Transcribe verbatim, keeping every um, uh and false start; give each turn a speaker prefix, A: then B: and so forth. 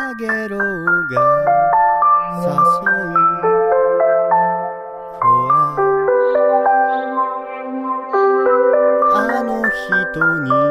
A: かげろうが誘いあの人に